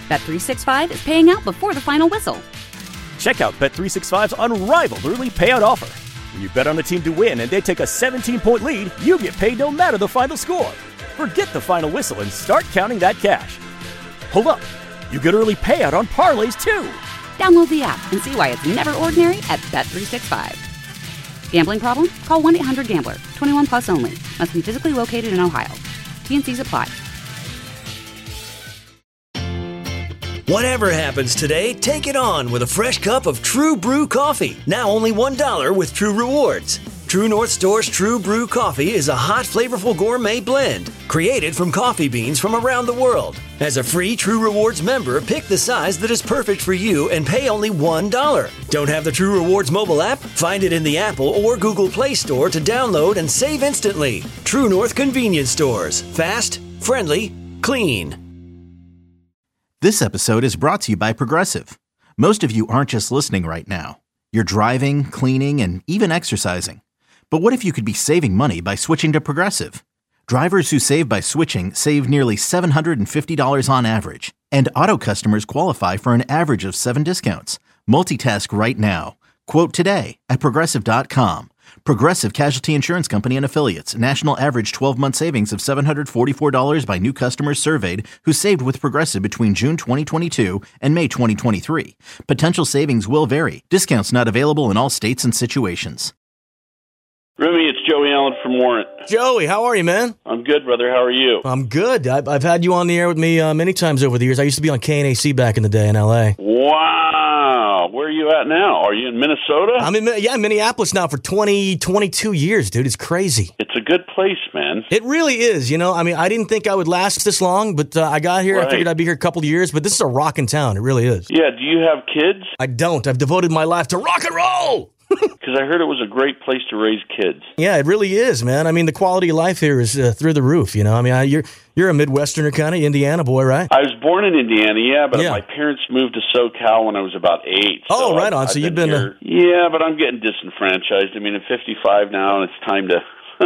Bet365 is paying out before the final whistle. Check out Bet365's unrivaled early payout offer. When you bet on a team to win and they take a 17-point lead, you get paid no matter the final score. Forget the final whistle and start counting that cash. Hold up. You get early payout on parlays, too. Download the app and see why it's never ordinary at Bet365. Gambling problem? Call 1-800-GAMBLER. 21 plus only. Must be physically located in Ohio. T&Cs apply. Whatever happens today, take it on with a fresh cup of True Brew coffee. Now only $1 with True Rewards. True North Store's True Brew coffee is a hot, flavorful gourmet blend created from coffee beans from around the world. As a free True Rewards member, pick the size that is perfect for you and pay only $1. Don't have the True Rewards mobile app? Find it in the Apple or Google Play Store to download and save instantly. True North Convenience Stores. Fast, friendly, clean. This episode is brought to you by Progressive. Most of you aren't just listening right now. You're driving, cleaning, and even exercising. But what if you could be saving money by switching to Progressive? Drivers who save by switching save nearly $750 on average. And auto customers qualify for an average of 7 discounts. Multitask right now. Quote today at Progressive.com. Progressive Casualty Insurance Company and Affiliates. National average 12-month savings of $744 by new customers surveyed who saved with Progressive between June 2022 and May 2023. Potential savings will vary. Discounts not available in all states and situations. Remy, it's Joey Allen from Warrant. Joey, how are you, man? I'm good, brother. How are you? I'm good. I've had you on the air with me many times over the years. I used to be on KNAC back in the day in L.A. Wow. Where are you at now? Are you in Minnesota? I'm in Minneapolis now for 22 years, dude. It's crazy. It's a good place, man. It really is. You know, I mean, I didn't think I would last this long, but I got here. Right. I figured I'd be here a couple of years, but this is a rockin' town. It really is. Yeah. Do you have kids? I don't. I've devoted my life to rock and roll. Because I heard it was a great place to raise kids. Yeah, it really is, man. I mean, the quality of life here is through the roof, you know. I mean, you're a Midwesterner kind of Indiana boy, right? I was born in Indiana, but my parents moved to SoCal when I was about 8. Oh, right on. So you've been here. Yeah, but I'm getting disenfranchised. I mean, I'm 55 now, and it's time to...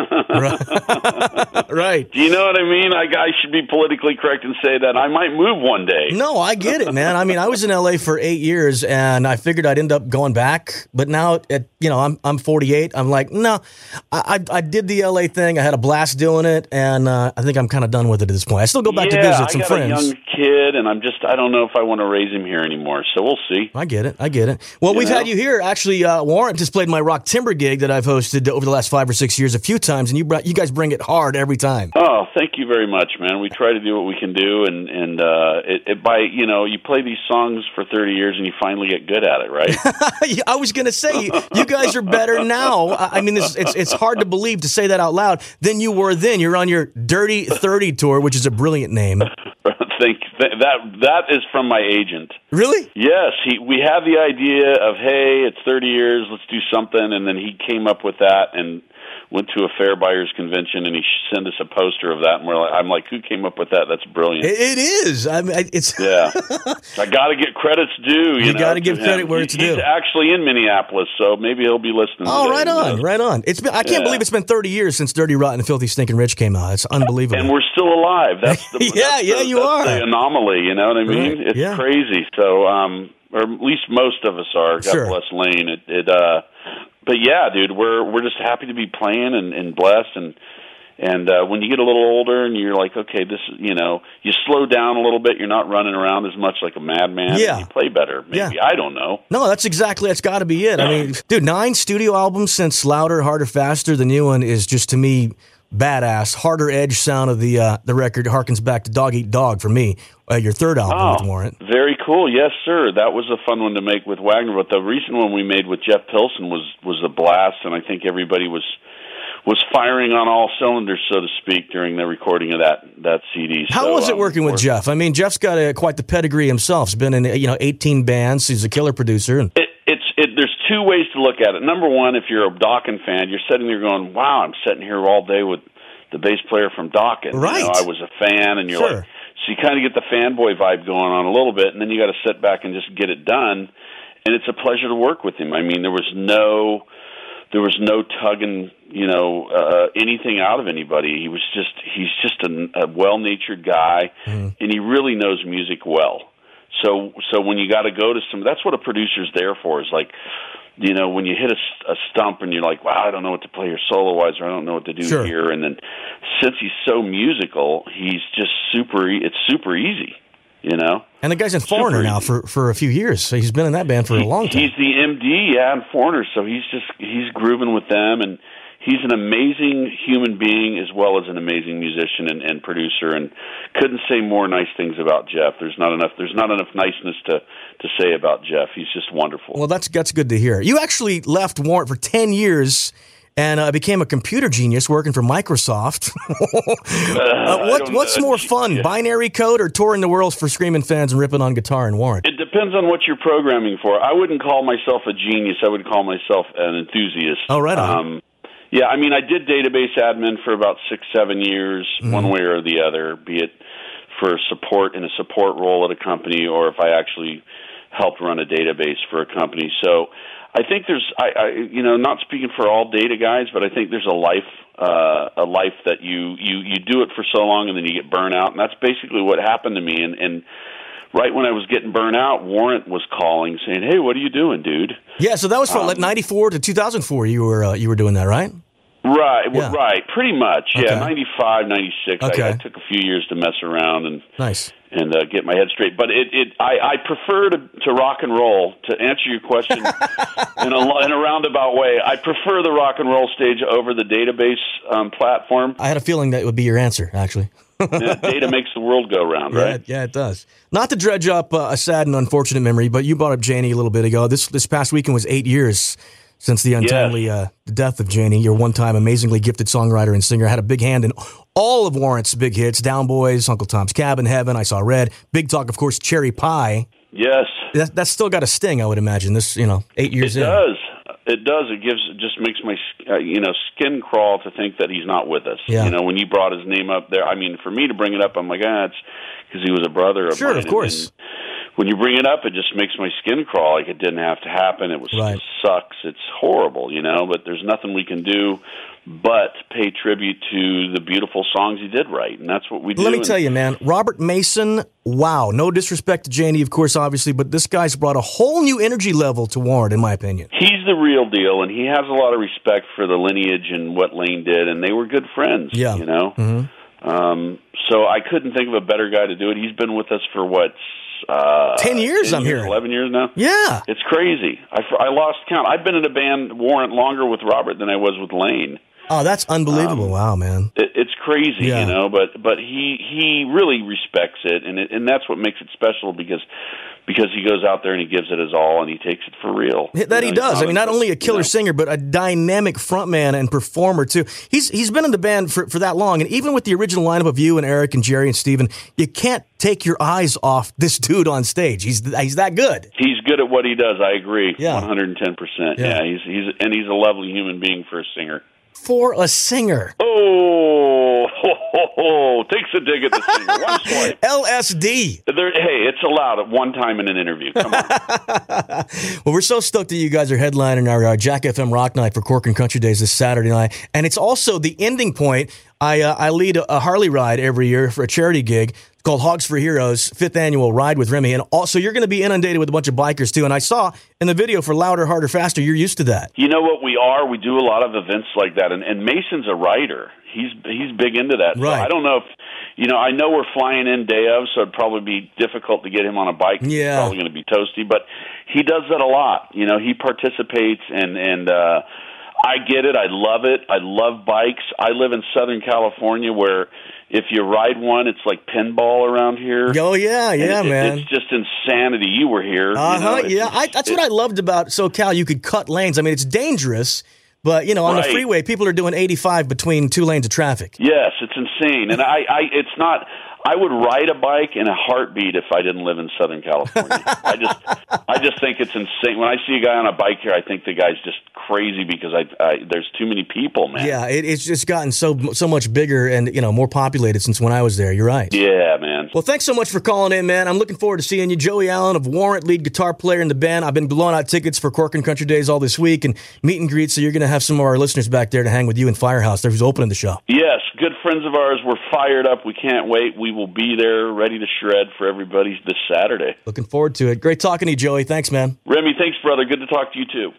Right. Do you know what I mean? I should be politically correct and say that I might move one day. No, I get it, man. I mean, I was in L.A. for 8 years, and I figured I'd end up going back. But now, I'm 48. I'm like, no, I did the L.A. thing. I had a blast doing it, and I think I'm kind of done with it at this point. I still go back to visit some friends. I got a young kid, and I don't know if I want to raise him here anymore. So we'll see. I get it. Well, we've had you here. Actually, Warrant just played my Rock Timber gig that I've hosted over the last 5 or 6 years a few times, and you guys bring it hard every time. Oh, thank you very much, man. We try to do what we can do, and you play these songs for 30 years and you finally get good at it, right? I was going to say, you guys are better now. I mean, it's hard to believe to say that out loud than you were then. You're on your Dirty 30 tour, which is a brilliant name. That is from my agent. Really? Yes. We had the idea of, hey, it's 30 years, let's do something, and then he came up with that and went to a Fair Buyers Convention, and he sent us a poster of that, and I'm like, who came up with that? That's brilliant. It is. I mean, it's yeah. I got to get credit's due. You got to give credit where it's due. He's actually in Minneapolis, so maybe he'll be listening. Oh, right on. I can't believe it's been 30 years since Dirty Rotten and Filthy Stinking Rich came out. It's unbelievable. And we're still alive. That's the you are. The anomaly. You know what I mean? Right. It's crazy. So, or at least most of us are. God bless Lane. But yeah, dude, we're just happy to be playing and blessed, and when you get a little older and you're like, okay, this is, you slow down a little bit. You're not running around as much like a madman. Yeah, and you play better. Maybe I don't know. No, that's got to be it. I mean, dude, 9 studio albums since Louder, Harder, Faster. The new one is just, to me, badass. Harder edge sound of the record harkens back to Dog Eat Dog for me. Your third album with Warrant. Very cool. Yes, sir. That was a fun one to make with Wagner, but the recent one we made with Jeff Pilson was a blast, and I think everybody was firing on all cylinders, so to speak, during the recording of that CD. How was it working with Jeff? I mean, Jeff's got quite the pedigree himself. He's been in 18 bands. He's a killer producer. There's 2 ways to look at it. Number one, if you're a Dokken fan, you're sitting there going, wow, I'm sitting here all day with the bass player from Dokken. Right. I was a fan, and you're like, so you kind of get the fanboy vibe going on a little bit, and then you got to sit back and just get it done, and it's a pleasure to work with him. I mean, there was no tugging, anything out of anybody. He's just a well-natured guy, and he really knows music well. So when you got to go to that's what a producer's there for. Is like, you know, when you hit a stump and you're like, wow, I don't know what to play here solo-wise, or I don't know what to do here. And then since he's so musical, he's just it's super easy, you know? And the guy's in Foreigner now for a few years. So he's been in that band for a long time. He's the MD, in Foreigner. So he's grooving with them, and he's an amazing human being as well as an amazing musician and producer, and couldn't say more nice things about Jeff. There's not enough niceness to say about Jeff. He's just wonderful. Well, that's good to hear. You actually left Warrant for 10 years and became a computer genius working for Microsoft. What's more fun, binary code or touring the world for Screaming fans and ripping on guitar and Warrant? It depends on what you're programming for. I wouldn't call myself a genius. I would call myself an enthusiast. Oh, right on. Yeah, I mean, I did database admin for about 6-7 years, one way or the other, be it for support in a support role at a company, or if I actually helped run a database for a company. So I think there's, you know, not speaking for all data guys, but I think there's a life that you do it for so long and then you get burnt out, and that's basically what happened to me. And right when I was getting burnt out, Warrant was calling saying, "Hey, what are you doing, dude?" Yeah, so that was from 94 to 2004. You were doing that, right? Right, yeah. Right, pretty much. Okay. Yeah, 95, 96. Okay. I took a few years to mess around and nice and get my head straight. But I prefer to rock and roll. To answer your question in a roundabout way, I prefer the rock and roll stage over the database platform. I had a feeling that would be your answer, actually. Yeah, data makes the world go round, right? Yeah, it does. Not to dredge up a sad and unfortunate memory, but you brought up Janie a little bit ago. This past weekend was 8 years since the untimely death of Janie, your one-time amazingly gifted songwriter and singer. Had a big hand in all of Warrant's big hits, Down Boys, Uncle Tom's Cabin, Heaven, I Saw Red, Big Talk, of course, Cherry Pie. Yes. That's still got a sting, I would imagine, this, 8 years in. It does. It does. It just makes my skin crawl to think that he's not with us. Yeah. You know, when you brought his name up there, I mean, for me to bring it up, I'm like, it's because he was a brother of mine. Sure, of course. And when you bring it up, it just makes my skin crawl. Like, it didn't have to happen. It sucks. It's horrible, but there's nothing we can do but pay tribute to the beautiful songs he did write, and that's what we do. Let me tell you, man, Robert Mason, wow. No disrespect to Janie, of course, obviously, but this guy's brought a whole new energy level to Warrant, in my opinion. He's the real deal, and he has a lot of respect for the lineage and what Lane did, and they were good friends, Mm-hmm. So I couldn't think of a better guy to do it. He's been with us for, 10 years, I'm hearing. 11 years now? Yeah. It's crazy. I lost count. I've been in a band, Warrant, longer with Robert than I was with Lane. Oh, that's unbelievable. Wow, man. It's crazy, but he really respects it, and that's what makes it special because he goes out there and he gives it his all and he takes it for real. That he does. I mean, not only a killer singer, but a dynamic frontman and performer too. He's been in the band for that long, and even with the original lineup of you and Eric and Jerry and Steven, you can't take your eyes off this dude on stage. He's that good. He's good at what he does. I agree. Yeah. 110%. Yeah, he's a lovely human being for a singer. For a singer. Takes a dig at the singer. One swipe. LSD. Hey, it's allowed at one time in an interview. Come on. Well, we're so stoked that you guys are headlining our Jack FM Rock Night for Corcoran Country Days this Saturday night. And it's also the ending point. I lead a Harley ride every year for a charity gig. It's called Hogs for Heroes, 5th annual Ride with Remy. And also, you're going to be inundated with a bunch of bikers, too. And I saw in the video for Louder, Harder, Faster, you're used to that. You know what we are? We do a lot of events like that. And Mason's a rider. He's big into that. Right. So I don't know if, I know we're flying in day of, so it'd probably be difficult to get him on a bike. Yeah. He's probably going to be toasty. But he does that a lot. He participates and I get it. I love it. I love bikes. I live in Southern California where if you ride one, it's like pinball around here. Oh, yeah, man. It's just insanity. You were here. That's what I loved about SoCal. You could cut lanes. I mean, it's dangerous, but, on the freeway, people are doing 85 between two lanes of traffic. Yes, it's insane. And it's not... I would ride a bike in a heartbeat if I didn't live in Southern California. I just think it's insane. When I see a guy on a bike here, I think the guy's just crazy because there's too many people, man. Yeah, it's just gotten so much bigger and more populated since when I was there. You're right. Yeah, man. Well, thanks so much for calling in, man. I'm looking forward to seeing you. Joey Allen of Warrant, lead guitar player in the band. I've been blowing out tickets for Corcoran Country Days all this week and meet and greet, so you're going to have some of our listeners back there to hang with you in Firehouse. They're who's opening the show. Yes, good friends of ours. We're fired up. We can't wait. We we will be there ready to shred for everybody this Saturday. Looking forward to it. Great talking to you, Joey. Thanks, man. Remy, thanks, brother. Good to talk to you, too.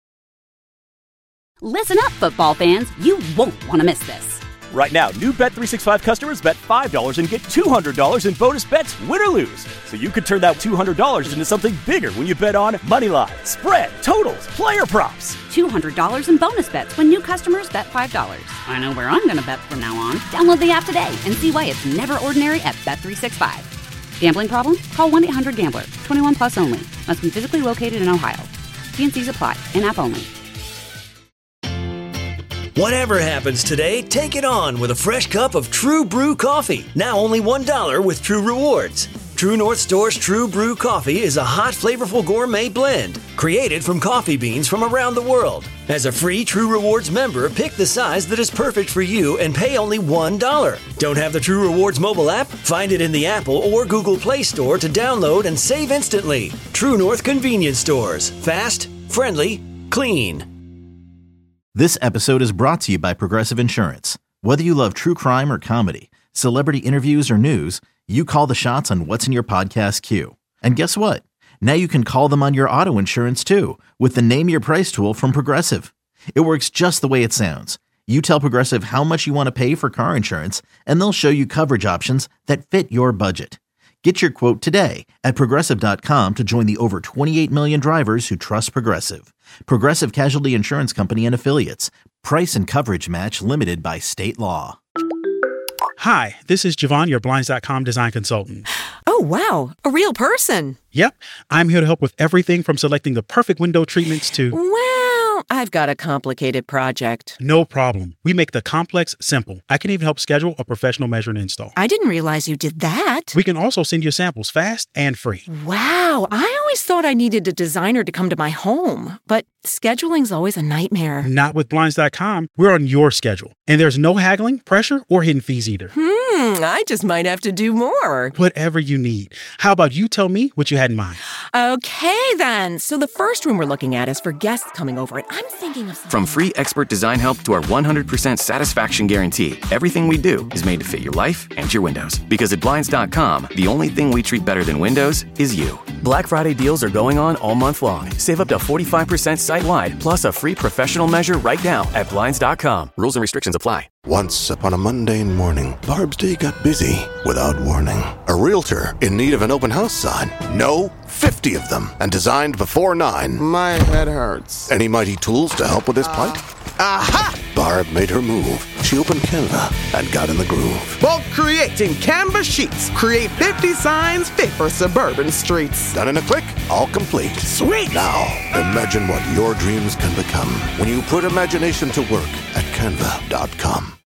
Listen up, football fans. You won't want to miss this. Right now, new Bet365 customers bet $5 and get $200 in bonus bets, win or lose. So you could turn that $200 into something bigger when you bet on moneyline, spread, totals, player props. $200 in bonus bets when new customers bet $5. I know where I'm going to bet from now on. Download the app today and see why it's never ordinary at Bet365. Gambling problem? Call 1-800-GAMBLER. 21 plus only. Must be physically located in Ohio. T&Cs apply. In-app only. Whatever happens today, take it on with a fresh cup of True Brew coffee. Now only $1 with True Rewards. True North Store's True Brew coffee is a hot, flavorful gourmet blend created from coffee beans from around the world. As a free True Rewards member, pick the size that is perfect for you and pay only $1. Don't have the True Rewards mobile app? Find it in the Apple or Google Play Store to download and save instantly. True North Convenience Stores. Fast, friendly, clean. This episode is brought to you by Progressive Insurance. Whether you love true crime or comedy, celebrity interviews or news, you call the shots on what's in your podcast queue. And guess what? Now you can call them on your auto insurance too with the Name Your Price tool from Progressive. It works just the way it sounds. You tell Progressive how much you want to pay for car insurance, and they'll show you coverage options that fit your budget. Get your quote today at Progressive.com to join the over 28 million drivers who trust Progressive. Progressive Casualty Insurance Company and Affiliates. Price and coverage match limited by state law. Hi, this is Javon, your Blinds.com design consultant. Oh, wow. A real person. Yep. I'm here to help with everything from selecting the perfect window treatments to... Well, I've got a complicated project. No problem. We make the complex simple. I can even help schedule a professional measure and install. I didn't realize you did that. We can also send you samples fast and free. Wow. I always thought I needed a designer to come to my home, but scheduling's always a nightmare. Not with Blinds.com. We're on your schedule. And there's no haggling, pressure, or hidden fees either. I just might have to do more. Whatever you need. How about you tell me what you had in mind? Okay, then. So the first room we're looking at is for guests coming over, and I'm thinking of something. From free expert design help to our 100% satisfaction guarantee, everything we do is made to fit your life and your windows. Because at Blinds.com, the only thing we treat better than windows is you. Black Friday deals are going on all month long. Save up to 45% site-wide, plus a free professional measure right now at Blinds.com. Rules and restrictions apply. Once upon a mundane morning, Barb's day got busy without warning. A realtor in need of an open house sign. No, 50 of them, and designed before 9. My head hurts. Any mighty tools to help with his plight? Aha! Barb made her move. She opened Canva and got in the groove. Bulk creating Canva sheets. Create 50 signs fit for suburban streets. Done in a click, all complete. Sweet! Now, imagine what your dreams can become when you put imagination to work at Canva.com.